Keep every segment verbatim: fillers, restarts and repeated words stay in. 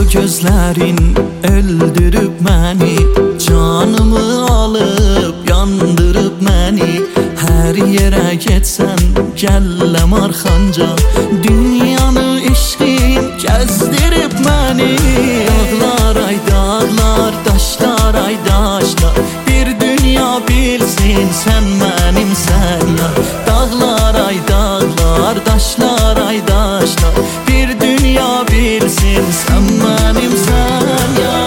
gözlerin öldürüp beni, canımı alıp yandırıp beni. Her yere geçsen gellem arxanca, dünyanı eşkin gezdirip beni. Dağlar ay dağlar, daşlar ay daşlar, bir dünya bilsin sen benim sen ya. Dağlar ay dağlar, daşlar ay daşlar, bir dünya bilsin sen benim sen ya.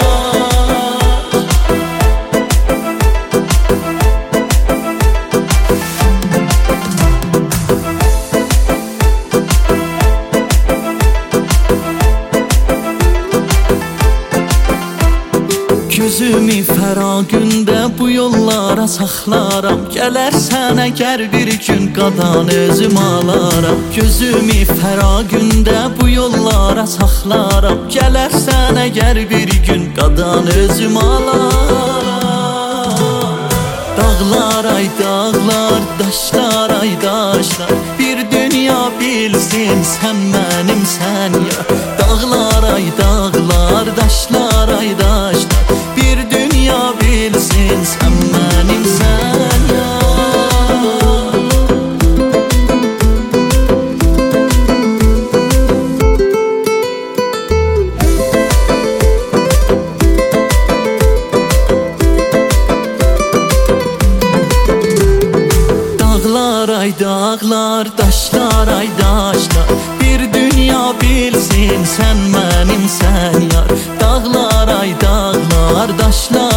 Gözümü fəragündə bu yollara saxlaram, gələrsən əgər bir gün qadan özüm alaram. Gözümü fəragündə bu yollara saxlaram, gələrsən əgər bir gün qadan özüm alaram. Dağlar ay dağlar, daşlar ay daşlar, bir dünya bilsin sen benim sen ya. Dağlar ay dağlar, daşlar ay daşlar, bir dünya bilsin sen benim sen ya. Dağlar ay dağlar, daşlar ay daşlar, bir dünya bilsin sen benim sen yar. Dağlar ay dağlar, daşlar